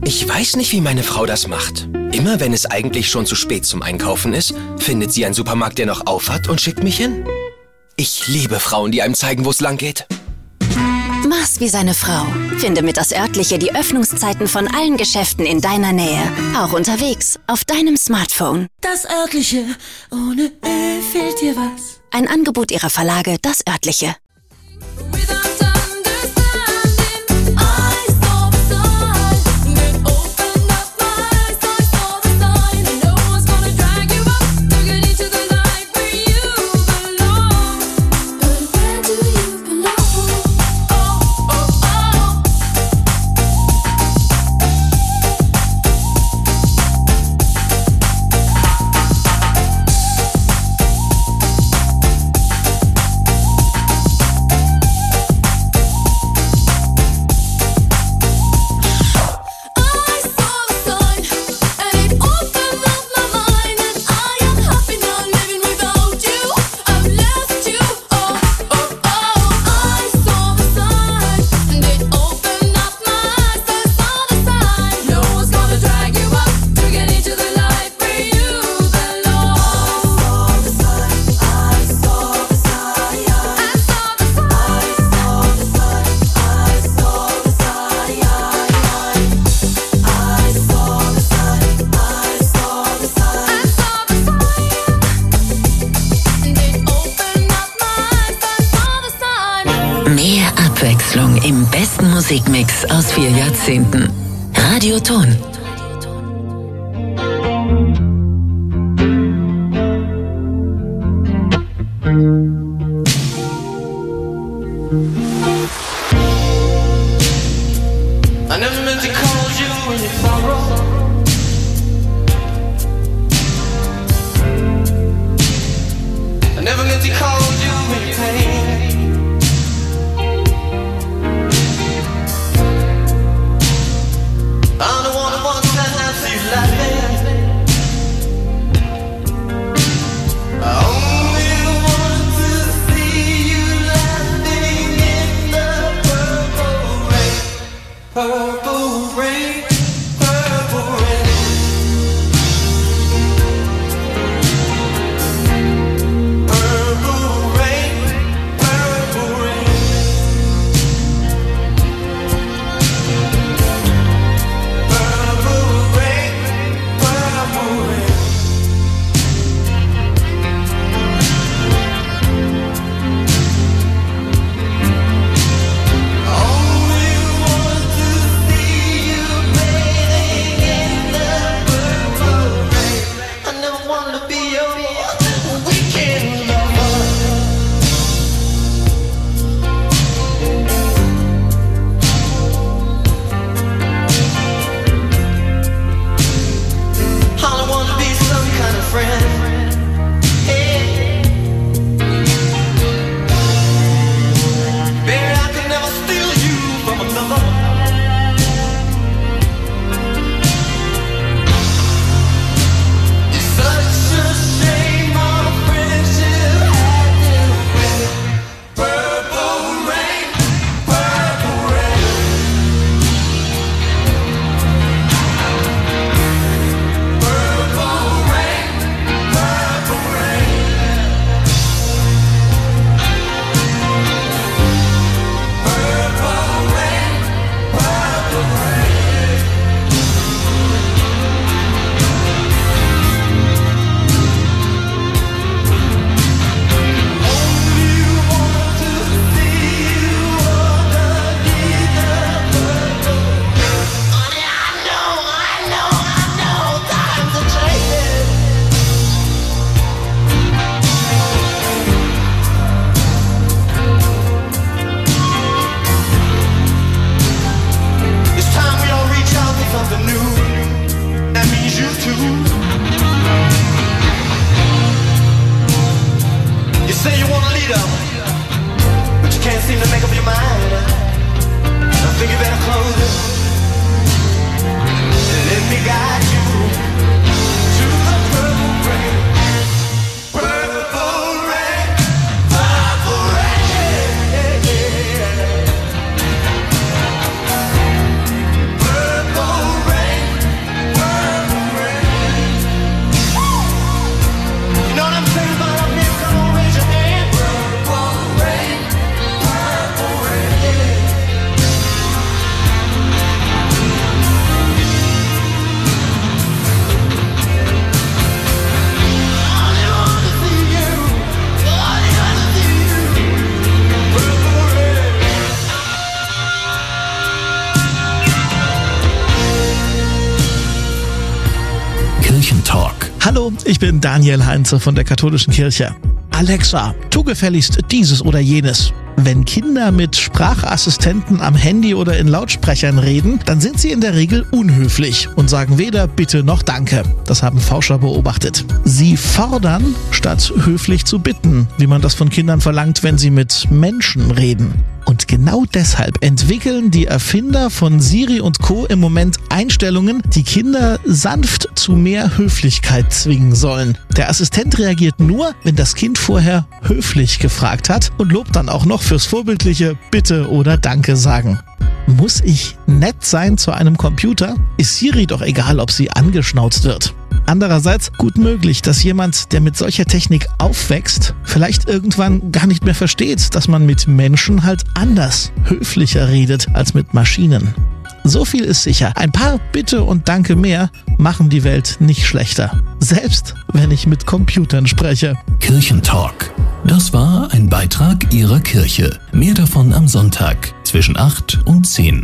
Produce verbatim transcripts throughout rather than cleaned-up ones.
Ich weiß nicht, wie meine Frau das macht. Immer wenn es eigentlich schon zu spät zum Einkaufen ist, findet sie einen Supermarkt, der noch auf hat und schickt mich hin. Ich liebe Frauen, die einem zeigen, wo es lang geht. Mach's wie seine Frau. Finde mit das Örtliche die Öffnungszeiten von allen Geschäften in deiner Nähe. Auch unterwegs, auf deinem Smartphone. Das Örtliche, ohne Ö fehlt dir was. Ein Angebot ihrer Verlage, das Örtliche. Mehr Abwechslung im besten Musikmix aus vier Jahrzehnten. Radioton. I never meant to call you when you sorrow. I never meant to call you when you pain. I'm the one who wants that nice you laughing. I only want to see you laughing in the purple rain. Purple rain, purple rain. Purple rain, purple rain. Purple rain, purple rain. Only want to see you, baby. Hallo, ich bin Daniel Heinze von der Katholischen Kirche. Alexa, tu gefälligst dieses oder jenes. Wenn Kinder mit Sprachassistenten am Handy oder in Lautsprechern reden, dann sind sie in der Regel unhöflich und sagen weder Bitte noch Danke. Das haben Forscher beobachtet. Sie fordern, statt höflich zu bitten, wie man das von Kindern verlangt, wenn sie mit Menschen reden. Und genau deshalb entwickeln die Erfinder von Siri und Co. im Moment Einstellungen, die Kinder sanft zu mehr Höflichkeit zwingen sollen. Der Assistent reagiert nur, wenn das Kind vorher höflich gefragt hat und lobt dann auch noch fürs vorbildliche Bitte oder Danke sagen. Muss ich nett sein zu einem Computer? Ist Siri doch egal, ob sie angeschnauzt wird. Andererseits gut möglich, dass jemand, der mit solcher Technik aufwächst, vielleicht irgendwann gar nicht mehr versteht, dass man mit Menschen halt anders, höflicher redet als mit Maschinen. So viel ist sicher, ein paar Bitte und Danke mehr machen die Welt nicht schlechter. Selbst wenn ich mit Computern spreche. Kirchentalk. Das war ein Beitrag Ihrer Kirche. Mehr davon am Sonntag zwischen acht und zehn.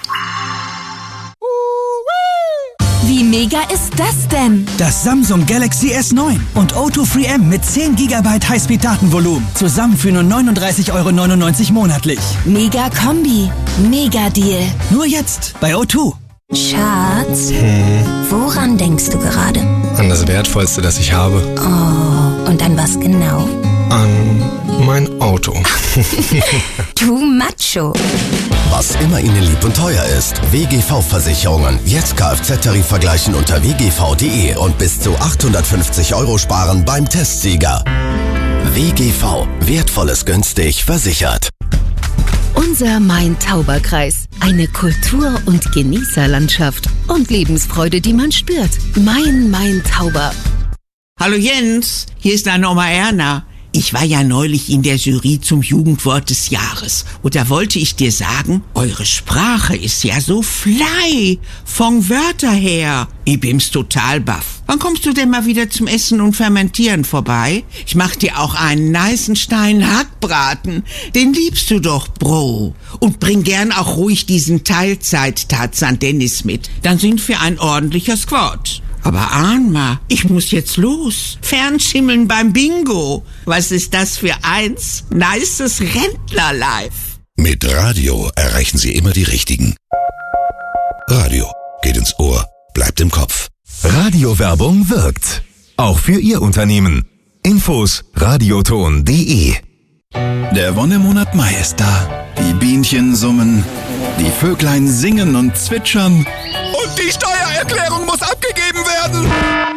Wie mega ist das denn? Das Samsung Galaxy S neun und O zwei Free M mit zehn Gigabyte Highspeed-Datenvolumen. Zusammen für nur neununddreißig Euro neunundneunzig monatlich. Mega Kombi. Mega Deal. Nur jetzt bei O zwei. Schatz, Hm. woran denkst du gerade? An das Wertvollste, das ich habe. Oh, und an was genau? An mein Auto. Du Macho. Was immer Ihnen lieb und teuer ist. W G V-Versicherungen. Jetzt Kfz-Tarif vergleichen unter w g v punkt d e und bis zu achthundertfünfzig Euro sparen beim Testsieger. W G V. Wertvolles günstig versichert. Unser Main-Tauber-Kreis. Eine Kultur- und Genießerlandschaft. Und Lebensfreude, die man spürt. Main-Main-Tauber. Hallo Jens, hier ist deine Oma Erna. Ich war ja neulich in der Jury zum Jugendwort des Jahres und da wollte ich dir sagen, eure Sprache ist ja so flei, von Wörter her. Ich bin's total baff. Wann kommst du denn mal wieder zum Essen und Fermentieren vorbei? Ich mach dir auch einen nicen Stein Hackbraten, den liebst du doch, Bro. Und bring gern auch ruhig diesen Teilzeit-Tarzan Dennis mit, dann sind wir ein ordentlicher Squad. Aber Ahnma, ich muss jetzt los. Fernschimmeln beim Bingo. Was ist das für eins? Nices Rentner-Life. Mit Radio erreichen Sie immer die Richtigen. Radio geht ins Ohr, bleibt im Kopf. Radiowerbung wirkt. Auch für Ihr Unternehmen. Infos radioton punkt de. Der Wonnemonat Mai ist da. Die Bienchen summen, die Vöglein singen und zwitschern. Und die Steuererklärung muss abgegeben werden.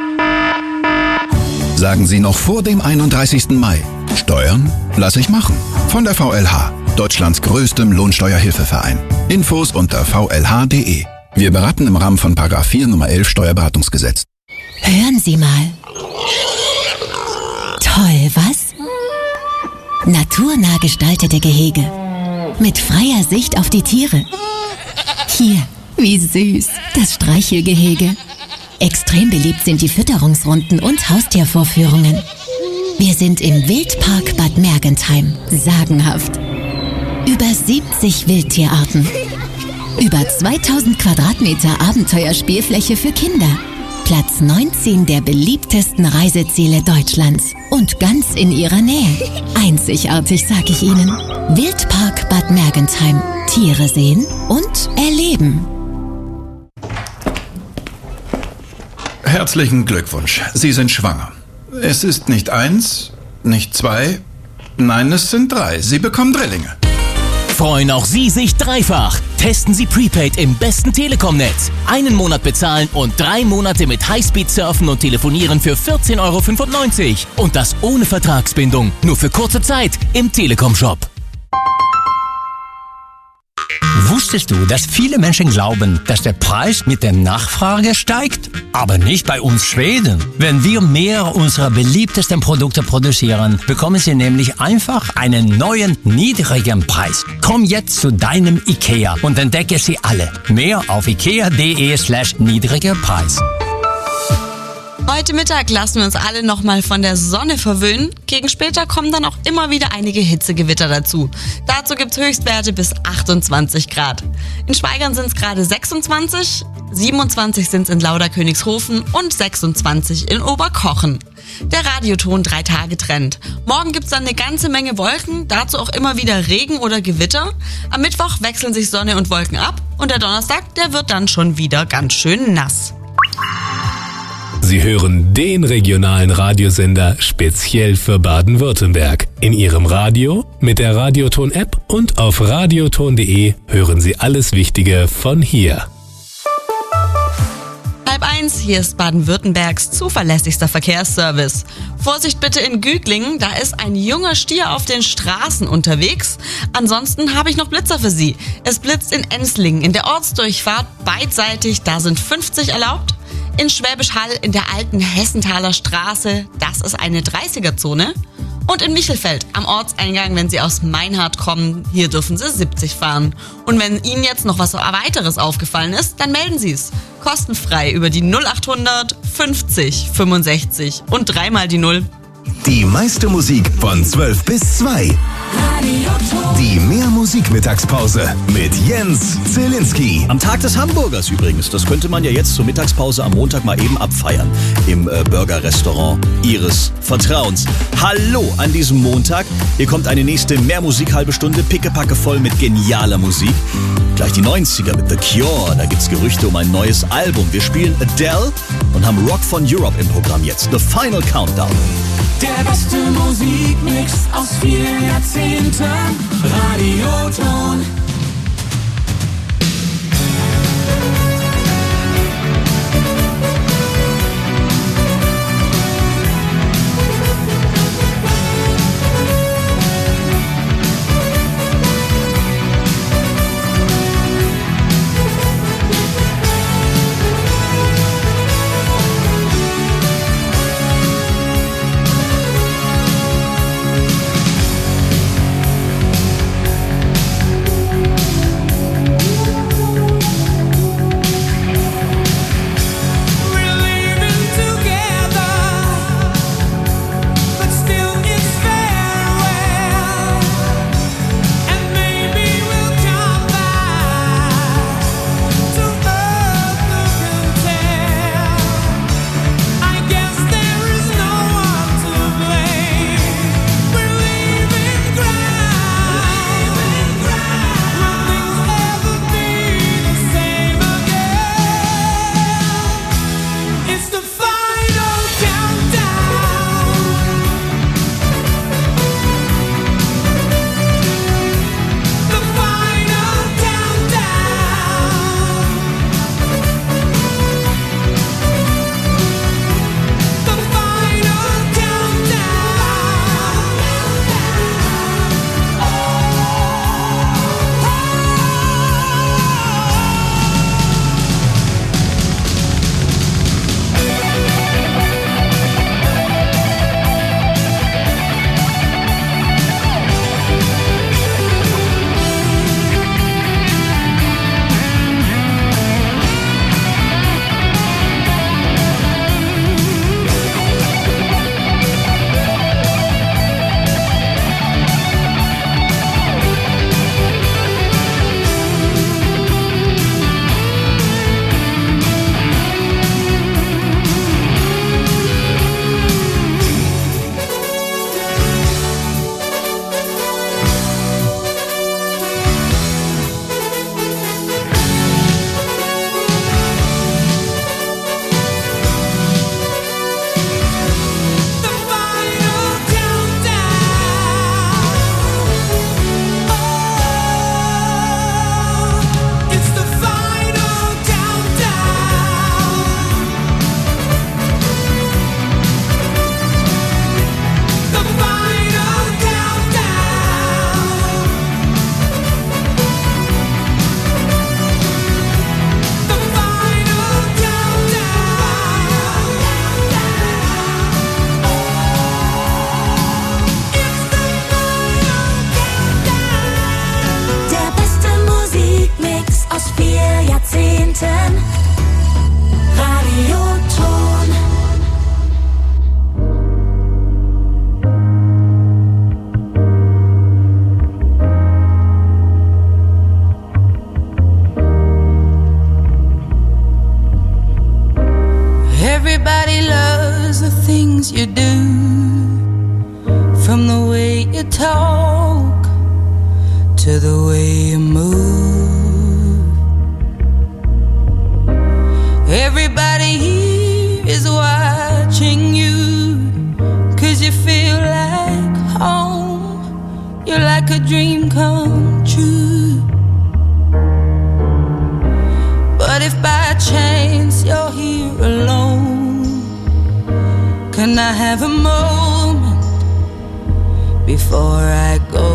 Sagen Sie noch vor dem einunddreißigsten Mai. Steuern lasse ich machen. Von der V L H, Deutschlands größtem Lohnsteuerhilfeverein. Infos unter v l h punkt de. Wir beraten im Rahmen von Paragraph vier Nummer elf Steuerberatungsgesetz. Hören Sie mal. Toll, was? Naturnah gestaltete Gehege. Mit freier Sicht auf die Tiere. Hier, wie süß, das Streichelgehege. Extrem beliebt sind die Fütterungsrunden und Haustiervorführungen. Wir sind im Wildpark Bad Mergentheim. Sagenhaft. Über siebzig Wildtierarten. Über zweitausend Quadratmeter Abenteuerspielfläche für Kinder. Platz neunzehn der beliebtesten Reiseziele Deutschlands. Und ganz in ihrer Nähe. Einzigartig, sag ich Ihnen. Wildpark Bad Mergentheim. Tiere sehen und erleben. Herzlichen Glückwunsch. Sie sind schwanger. Es ist nicht eins, nicht zwei, nein, es sind drei. Sie bekommen Drillinge. Freuen auch Sie sich dreifach. Testen Sie Prepaid im besten Telekom-Netz. Einen Monat bezahlen und drei Monate mit Highspeed surfen und telefonieren für vierzehn Euro fünfundneunzig. Und das ohne Vertragsbindung. Nur für kurze Zeit im Telekom-Shop. Wusstest du, dass viele Menschen glauben, dass der Preis mit der Nachfrage steigt? Aber nicht bei uns Schweden. Wenn wir mehr unserer beliebtesten Produkte produzieren, bekommen sie nämlich einfach einen neuen, niedrigen Preis. Komm jetzt zu deinem IKEA und entdecke sie alle. Mehr auf ikea punkt de slash niedriger Preis. Heute Mittag lassen wir uns alle nochmal von der Sonne verwöhnen. Gegen später kommen dann auch immer wieder einige Hitzegewitter dazu. Dazu gibt's Höchstwerte bis achtundzwanzig Grad. In Schweigern sind es gerade sechsundzwanzig, siebenundzwanzig sind es in Lauderkönigshofen und sechsundzwanzig in Oberkochen. Der Radioton drei Tage Trend. Morgen gibt's dann eine ganze Menge Wolken, dazu auch immer wieder Regen oder Gewitter. Am Mittwoch wechseln sich Sonne und Wolken ab und der Donnerstag, der wird dann schon wieder ganz schön nass. Sie hören den regionalen Radiosender speziell für Baden-Württemberg. In Ihrem Radio, mit der Radioton-App und auf radioton punkt de hören Sie alles Wichtige von hier. Halb eins, hier ist Baden-Württembergs zuverlässigster Verkehrsservice. Vorsicht bitte in Güglingen, da ist ein junger Stier auf den Straßen unterwegs. Ansonsten habe ich noch Blitzer für Sie. Es blitzt in Enslingen in der Ortsdurchfahrt beidseitig, da sind fünfzig erlaubt. In Schwäbisch Hall in der alten Hessenthaler Straße, das ist eine dreißiger-Zone. Und in Michelfeld am Ortseingang, wenn Sie aus Meinhardt kommen, hier dürfen Sie siebzig fahren. Und wenn Ihnen jetzt noch was weiteres aufgefallen ist, dann melden Sie es. Kostenfrei über die null achthundert fünfzig fünfundsechzig und dreimal die Null. Die meiste Musik von zwölf bis zwei. Die Mehr-Musik-Mittagspause mit Jens Zielinski. Am Tag des Hamburgers übrigens. Das könnte man ja jetzt zur Mittagspause am Montag mal eben abfeiern. Im äh, Burger-Restaurant Ihres Vertrauens. Hallo an diesem Montag. Hier kommt eine nächste Mehr-Musik-halbe Stunde. Pickepacke voll mit genialer Musik. Gleich die neunziger mit The Cure. Da gibt's Gerüchte um ein neues Album. Wir spielen Adele und haben Rock von Europe im Programm jetzt. The Final Countdown. Der beste Musikmix aus vielen Jahrzehnten. Radioton. things you do, from the way you talk to the way you move. Everybody here is watching you, 'cause you feel like home. You're like a dream come true. But if by chance you're here alone, can I have a moment before I go?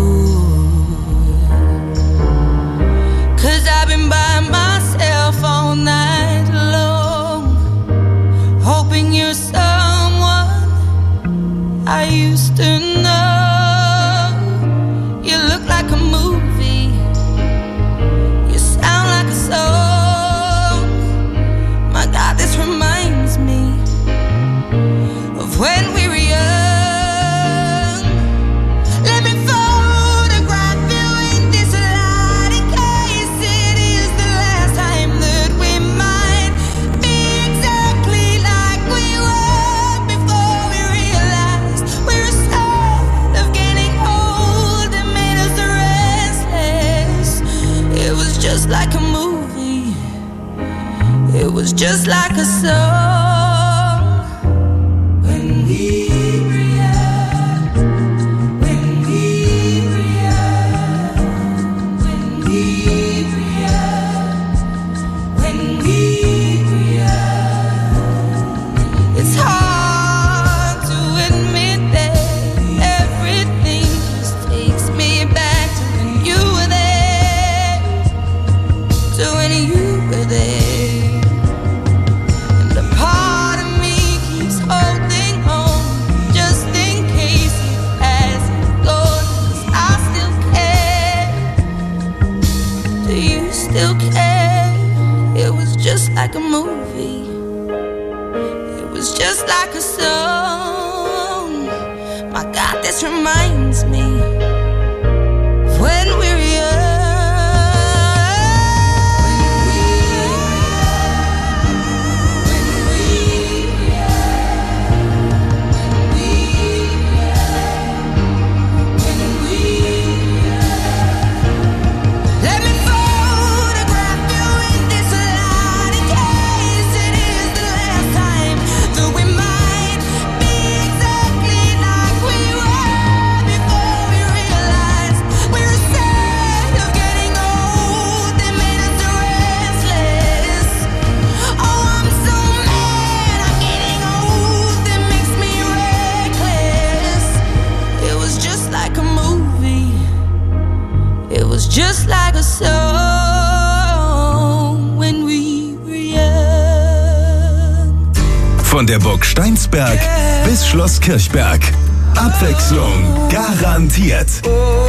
'Cause I've been by myself all night long, hoping you're someone I used to know. You look like a movie, you sound like a song. My God, this reminds me of when we were young. Let me photograph you in this light, in case it is the last time that we might be exactly like we were before we realized we were scared of getting old and made us restless. It was just like a movie, it was just like a song. When we were young, when we were young, when we were young, when we were young. It's hard to admit that everything just takes me back to when you were there, to when you were there. And a part of me keeps holding on, just in case it hasn't gone, 'cause I still care. Do you still care? It was just like a movie, it was just like a song. My God, this reminds me of when we were young. Let me photograph you in this light, in case it is the last time that we might be exactly like we were before we realized we were scared of getting old. They made us restless. Oh, I'm so mad I'm getting old. That makes me reckless. It was just like a movie, it was just like a song when we were young. Von der Burg Steinsberg bis Schloss Kirchberg. Abwechslung garantiert.